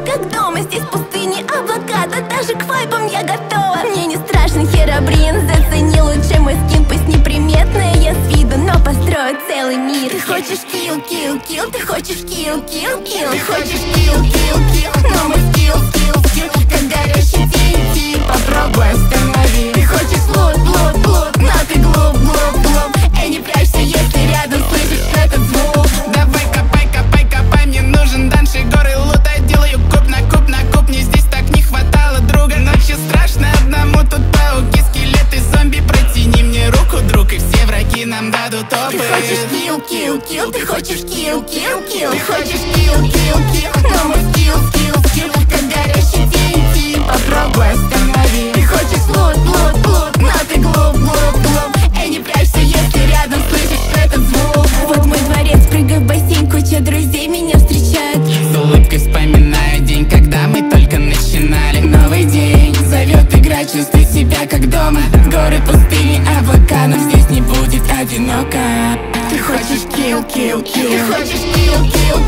как дома. Здесь пустыни, авокадо, даже к вайбам я готова. Мне не страшен Херобрин, зацени лучше мой скин. Пусть неприметная я с виду, но построю целый мир. Ты хочешь килл, килл, килл, ты хочешь килл, килл, килл. Ты хочешь килл, килл, килл, но мой скилл, скилл, скилл, как горящий TNT, попробуй останови. Ты хочешь лут, лут, лут, но ты глуп, глуп, глуп. Эй, не прячься, если рядом слышишь этот звук. Давай копай, копай, копай, мне нужен дальше горы лута. Делаю куб на куб на куб, мне здесь так не хватало друга. Ночью страшно одному, тут пауки, скелеты, зомби. Протяни мне руку, друг, и все враги нам дадут опыт. Ты хочешь килл, килл, килл, ты хочешь килл, килл, килл. Ты хочешь килл, килл, килл, но мой скилл, скилл, скилл, как горящий TNT, попробуй останови. Ты хочешь лут, лут, лут, но ты глуп, глуп, глуп. Эй, не прячься, если рядом слышишь этот звук. Вот мой дворец, прыгай в бассейн, куча друзей меня встречают. С улыбкой вспоминаю день, когда мы только начинали. Новый день зовет играть, чувствуй себя как дома. Горы, пустыни, облака, но здесь не будет одиноко. Ты хочешь килл, килл, килл. Ты хочешь килл, килл,